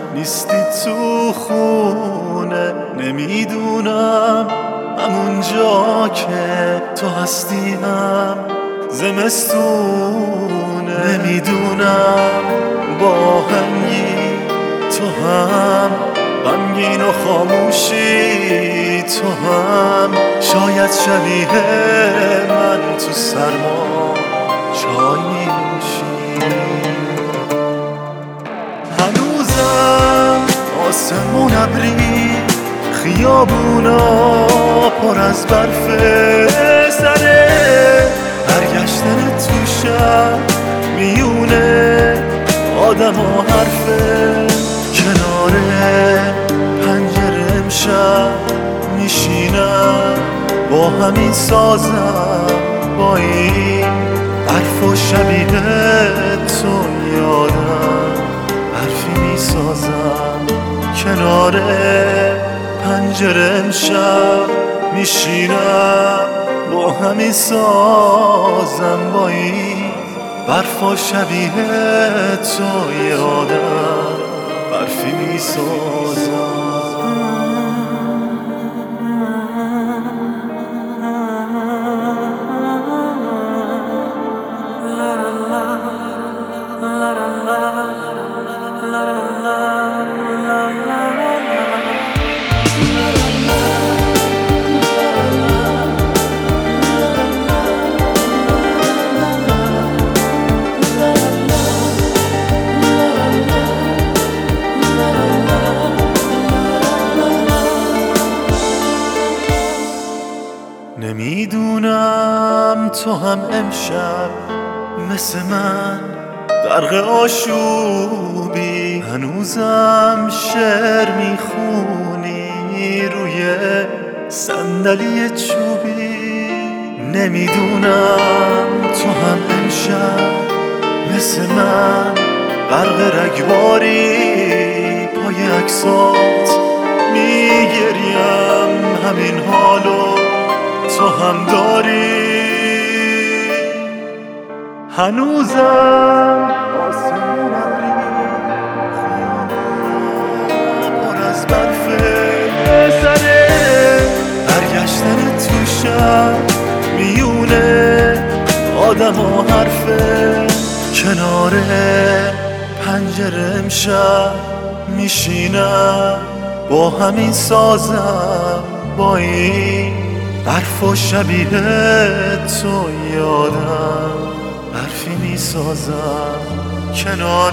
نیستی تو خونه. نمیدونم همون جا که تو هستیم زمستونه. نمیدونم با هنگی تو هم غمگین و خاموشی تو هم شاید شبیه من تو سرما چای می‌نوشی. هنوزم آسمون ابری، خیابونا پر از برف سره، برگشتن تو شب میونه آدم ها حرفه. کنار پنجره امشب میشینم با همین سازم، با این برف و شبیه تو یادم حرفی میسازم. کنار پنجره امشب میشینم با همین سازم، با این برف و شبیه تو یادم برفی میسازم. نمیدونم تو هم امشب مثل من غرق آشوبی، هنوزم شعر میخونی روی صندلی چوبی. نمیدونم تو هم امشب مثل من غرق رگباری، پای عکسات میگریم همین حالو تو هم داری. هنوزم آسمون ابری، خیابونا پر از برف سره، برگشتن تو شب میونه آدم ها حرفه. کنار پنجره امشب میشینم با همین سازم، با این برف و شبیه تو یادم برفی میسازم. کنار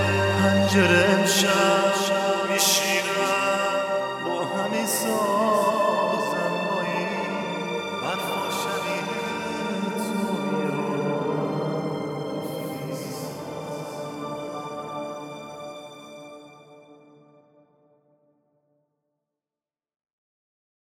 پنجره امشب میشینم با همین سازم.